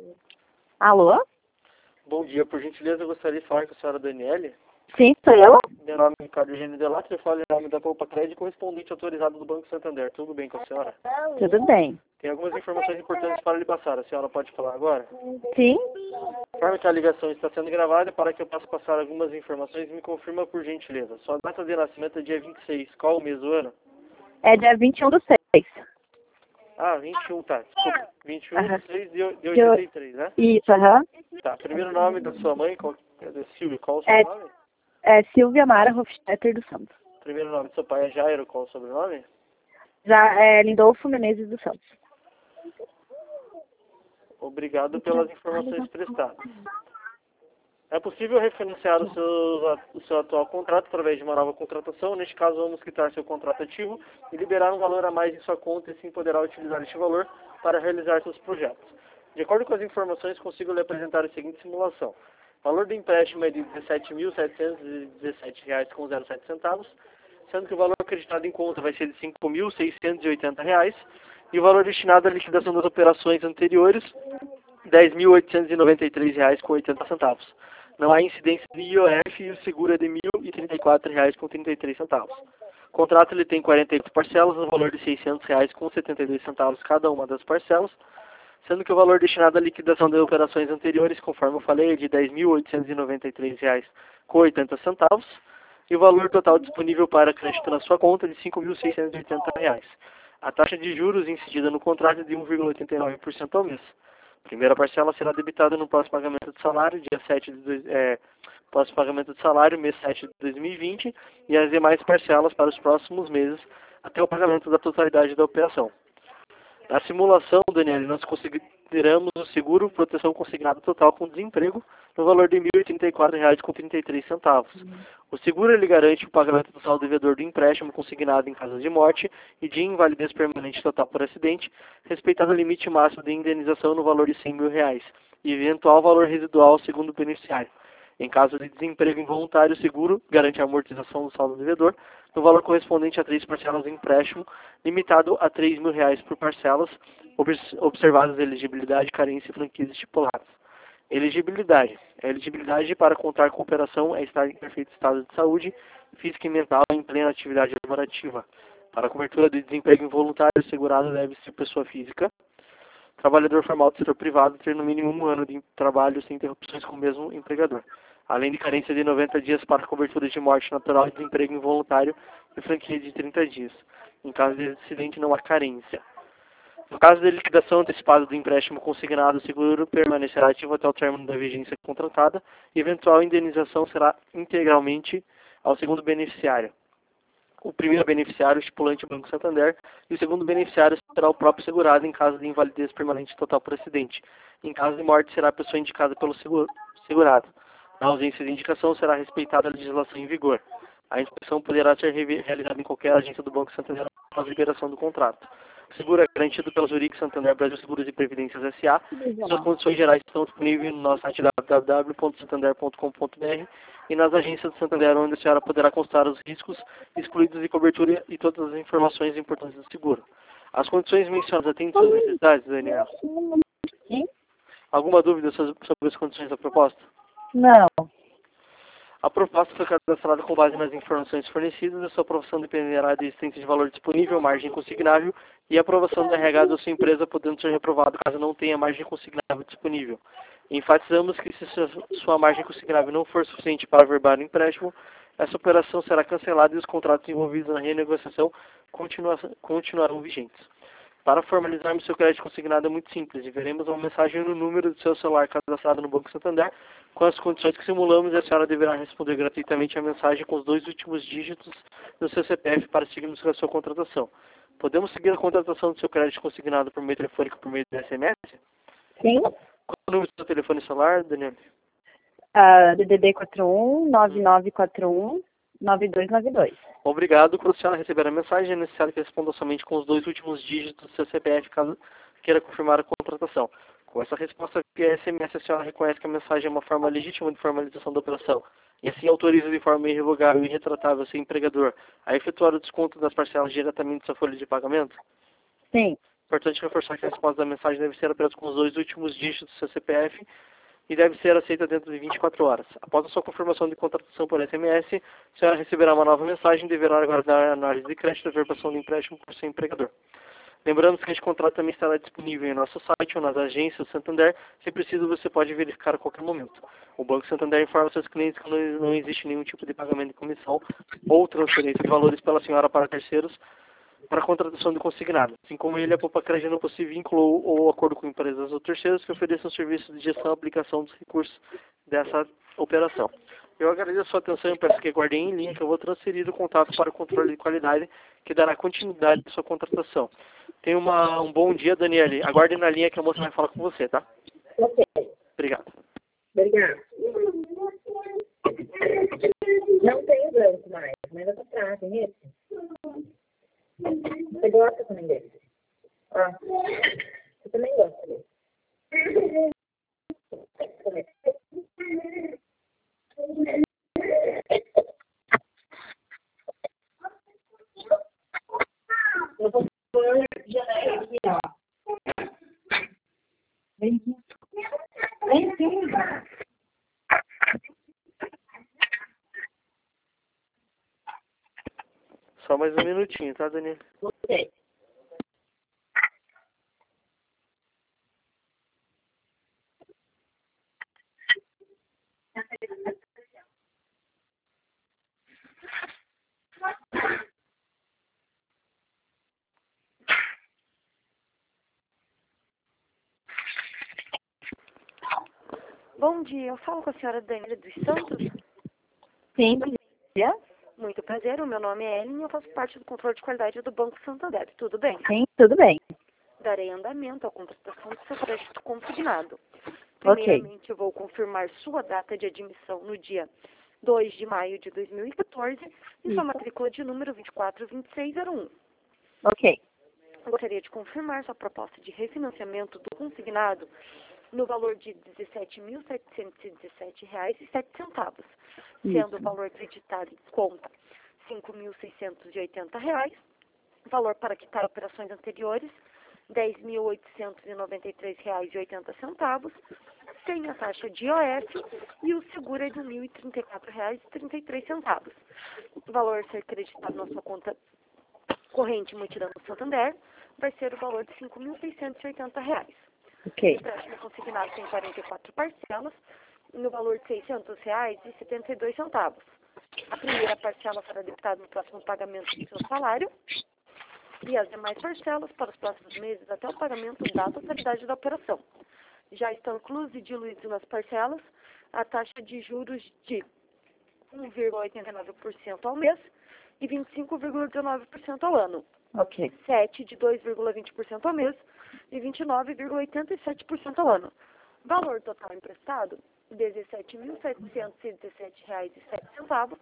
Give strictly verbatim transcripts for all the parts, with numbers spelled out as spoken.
Alô? Bom dia, por gentileza, eu gostaria de falar com a senhora Daniele. Sim, sou eu. Meu nome é Ricardo Eugênio Delato, eu falo em nome da Poupa Crédito, correspondente autorizado do Banco Santander. Tudo bem com a senhora? Tudo bem. Tem algumas informações importantes para lhe passar. A senhora pode falar agora? Sim? Conforme que a ligação está sendo gravada, para que eu possa passar algumas informações, me confirma por gentileza. Sua data de nascimento é dia vinte e seis. Qual o mês do ano? É dia vinte e um do seis. Ah, vinte e um, tá. Desculpa. vinte e um Aham. de seis de oitenta e três, né? Isso, aham. Tá. Primeiro nome da sua mãe, qual, é da Silvia, qual o seu É, nome? é Silvia Mara Hofstetter dos Santos. Primeiro nome do seu pai é Jairo, qual o sobrenome? Já é Lindolfo Menezes dos Santos. Obrigado pelas informações prestadas. É possível refinanciar o seu, o seu atual contrato através de uma nova contratação. Neste caso, vamos quitar seu contrato ativo e liberar um valor a mais em sua conta e assim poderá utilizar este valor para realizar seus projetos. De acordo com as informações, consigo lhe apresentar a seguinte simulação. O valor do empréstimo é de dezessete mil setecentos e dezessete reais com zero sete centavos, sendo que o valor acreditado em conta vai ser de cinco mil seiscentos e oitenta reais e o valor destinado à liquidação das operações anteriores, dez mil oitocentos e noventa e três reais com oitenta centavos. Não há incidência de I O F e o seguro é de mil e trinta e quatro reais com trinta e três centavos. O contrato ele tem quarenta e oito parcelas, no valor de seiscentos reais com setenta e dois centavos cada uma das parcelas, sendo que o valor destinado à liquidação das operações anteriores, conforme eu falei, é de dez mil oitocentos e noventa e três reais com oitenta centavos, e o valor total disponível para crédito na sua conta é de cinco mil seiscentos e oitenta reais. A taxa de juros incidida no contrato é de um vírgula oitenta e nove por cento ao mês. A primeira parcela será debitada no próximo pagamento de salário, dia sete de dois, é, próximo pagamento de salário, mês sete de dois mil e vinte, e as demais parcelas para os próximos meses, até o pagamento da totalidade da operação. Na simulação, Daniel, nós consideramos o seguro proteção consignado total com desemprego no valor de mil e trinta e quatro reais com trinta e três centavos. O seguro ele garante o pagamento do saldo devedor do empréstimo consignado em caso de morte e de invalidez permanente total por acidente, respeitado o limite máximo de indenização no valor de cem mil reais e eventual valor residual segundo o beneficiário. Em caso de desemprego involuntário, o seguro garante a amortização do saldo devedor no valor correspondente a três parcelas de empréstimo, limitado a três mil reais por parcelas, observadas a elegibilidade, carência e franquias estipuladas. Elegibilidade. A elegibilidade para contar com operação é estar em perfeito estado de saúde, física e mental em plena atividade laborativa. Para a cobertura de desemprego involuntário, o segurado deve ser pessoa física, trabalhador formal do setor privado, ter no mínimo um ano de trabalho sem interrupções com o mesmo empregador. Além de carência de noventa dias para cobertura de morte natural e desemprego involuntário e franquia de trinta dias. Em caso de acidente, não há carência. No caso de liquidação antecipada do empréstimo consignado, o seguro permanecerá ativo até o término da vigência contratada e eventual indenização será integralmente ao segundo beneficiário. O primeiro beneficiário, o estipulante, o Banco Santander, e o segundo beneficiário será o próprio segurado em caso de invalidez permanente total por acidente. Em caso de morte, será a pessoa indicada pelo seguro, segurado. Na ausência de indicação, será respeitada a legislação em vigor. A inspeção poderá ser realizada em qualquer agência do Banco Santander após a liberação do contrato. O seguro é garantido pela Zurich Santander Brasil Seguros e Previdências S A Suas condições gerais estão disponíveis no nosso site w w w ponto santander ponto com ponto b r e nas agências do Santander, onde a senhora poderá constar os riscos excluídos de cobertura e todas as informações importantes do seguro. As condições mencionadas atendem suas necessidades, Daniel? Sim? Alguma dúvida sobre as condições da proposta? Não. A proposta foi cadastrada com base nas informações fornecidas. A sua aprovação dependerá da existência de valor disponível, margem consignável e a aprovação do R H da sua empresa, podendo ser reprovado caso não tenha margem consignável disponível. Enfatizamos que se sua margem consignável não for suficiente para averbar o empréstimo, essa operação será cancelada e os contratos envolvidos na renegociação continuarão vigentes. Para formalizarmos seu crédito consignado é muito simples. Enviaremos uma mensagem no número do seu celular cadastrado no Banco Santander com as condições que simulamos e a senhora deverá responder gratuitamente a mensagem com os dois últimos dígitos do seu C P F para seguirmos com a sua contratação. Podemos seguir a contratação do seu crédito consignado por meio telefônico por meio do S M S? Sim? Qual é o número do seu telefone celular, Daniel? Uh, D D D quatro um nove nove quatro um nove dois nove dois. Obrigado. Quando a senhora receber a mensagem, é necessário que responda somente com os dois últimos dígitos do seu C P F, caso queira confirmar a contratação. Com essa resposta via S M S, a senhora reconhece que a mensagem é uma forma legítima de formalização da operação, e assim autoriza de forma irrevogável e irretratável seu empregador a efetuar o desconto das parcelas diretamente da sua folha de pagamento? Sim. Importante reforçar que a resposta da mensagem deve ser apenas com os dois últimos dígitos do seu C P F e deve ser aceita dentro de vinte e quatro horas. Após a sua confirmação de contratação por S M S, a senhora receberá uma nova mensagem e deverá aguardar a análise de crédito e a averbação do empréstimo por seu empregador. Lembrando que este contrato também estará disponível em nosso site ou nas agências do Santander. Se preciso, você pode verificar a qualquer momento. O Banco Santander informa seus clientes que não, não existe nenhum tipo de pagamento de comissão ou transferência de valores pela senhora para terceiros para a contratação de consignado. Assim como ele, a Poupa Crédito não possui vínculo ou, ou acordo com empresas ou terceiros que ofereçam serviços de gestão e aplicação dos recursos dessa operação. Eu agradeço a sua atenção e peço que guardem em linha que eu vou transferir o contato para o controle de qualidade que dará continuidade à sua contratação. Tenha uma, um bom dia, Daniele. Aguardem na linha que a moça vai falar com você, tá? Ok. Obrigado. Obrigada. Não tem branco mais, mas eu tô atrás, tem esse? Você gosta também desse? Ah, você também gosta desse? Eu vou pôr janeiro aqui, ó. Vem aqui. Vem aqui. Só mais um minutinho, tá, Daniele? Ok. Bom dia, eu falo com a senhora Daniela dos Santos. Sim, bom dia. Muito prazer, o meu nome é Ellen e eu faço parte do controle de qualidade do Banco Santander. Tudo bem? Sim, tudo bem. Darei andamento à contratação do seu crédito consignado. Ok. Primeiramente, eu vou confirmar sua data de admissão no dia dois de maio de dois mil e quatorze e sua matrícula de número vinte e quatro vinte e seis zero um. Ok. Gostaria de confirmar sua proposta de refinanciamento do consignado no valor de dezessete mil setecentos e dezessete reais e sete centavos, sendo o valor acreditado em conta cinco mil seiscentos e oitenta reais, valor para quitar operações anteriores dez mil oitocentos e noventa e três reais e oitenta centavos, sem a taxa de I O F e o seguro é de mil e trinta e quatro reais e trinta e três centavos. O valor a ser acreditado na sua conta corrente mantida no Santander vai ser o valor de cinco mil seiscentos e oitenta reais. Ok. O empréstimo consignado tem quarenta e quatro parcelas, no valor de seiscentos reais e setenta e dois centavos. A primeira parcela será debitada no próximo pagamento do seu salário e as demais parcelas para os próximos meses até o pagamento da totalidade da operação. Já estão inclusos e diluídos nas parcelas a taxa de juros de um vírgula oitenta e nove por cento ao mês e vinte e cinco vírgula dezenove por cento ao ano. Ok. sete de dois vírgula vinte por cento ao mês e vinte e nove vírgula oitenta e sete por cento ao ano. Valor total emprestado, dezessete mil setecentos e dezessete reais e sete centavos.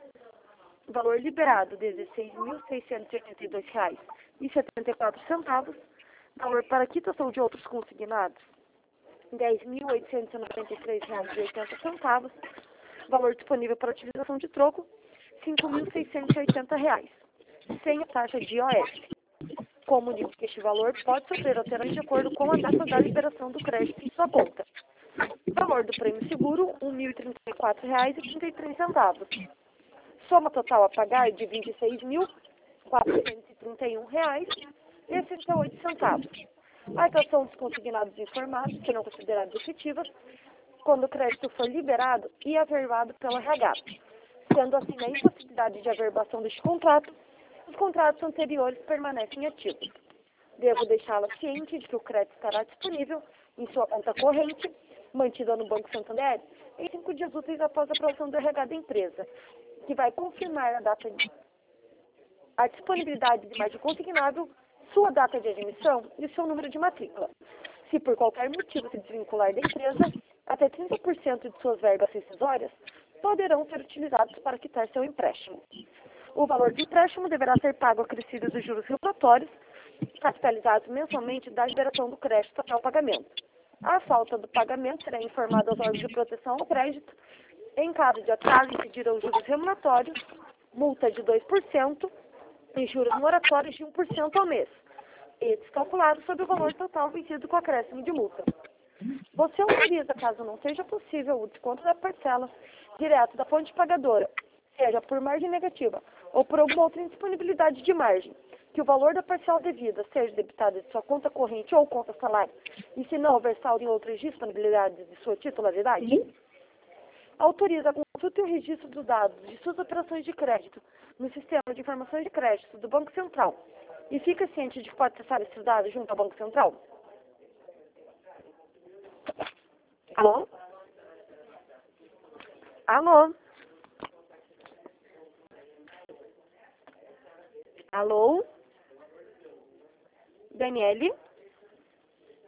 Valor liberado, dezesseis mil seiscentos e oitenta e dois reais e setenta e quatro centavos. Valor para quitação de outros consignados, dez mil oitocentos e noventa e três reais e oitenta centavos. Valor disponível para utilização de troco, cinco mil seiscentos e oitenta reais, sem a taxa de I O F. Comunico que este valor pode sofrer alterações de acordo com a data da liberação do crédito em sua conta. Valor do prêmio seguro, um mil e trinta e quatro reais e trinta e três centavos. Soma total a pagar de vinte e seis mil quatrocentos e trinta e um reais e sessenta e oito centavos. A atuação dos consignados informados serão considerados efetivas quando o crédito for liberado e averbado pela R H. Sendo assim a impossibilidade de averbação deste contrato, os contratos anteriores permanecem ativos. Devo deixá-la ciente de que o crédito estará disponível em sua conta corrente, mantida no Banco Santander, em cinco dias úteis após a aprovação do R H da empresa, que vai confirmar a data de a disponibilidade de mais de consignável, sua data de admissão e o seu número de matrícula. Se por qualquer motivo se desvincular da empresa, até trinta por cento de suas verbas rescisórias poderão ser utilizados para quitar seu empréstimo. O valor do empréstimo deverá ser pago acrescido dos juros regulatórios, capitalizados mensalmente da liberação do crédito até o pagamento. A falta do pagamento será informada aos órgãos de proteção ao crédito. Em caso de atraso, incidirão os juros remuneratórios, multa de dois por cento e juros moratórios de um por cento ao mês. e descalculado sobre o valor total vencido com acréscimo de multa. Você autoriza, caso não seja possível, o desconto da parcela direto da fonte pagadora, seja por margem negativa ou por alguma outra indisponibilidade de margem, que o valor da parcela devida seja debitado de sua conta corrente ou conta salário, e se não houver saldo em outras disponibilidades de sua titularidade. Sim. Autoriza a consulta e o registro dos dados de suas operações de crédito no sistema de informações de crédito do Banco Central e fica ciente de que pode acessar esses dados junto ao Banco Central. Alô? Alô? Alô? Daniele?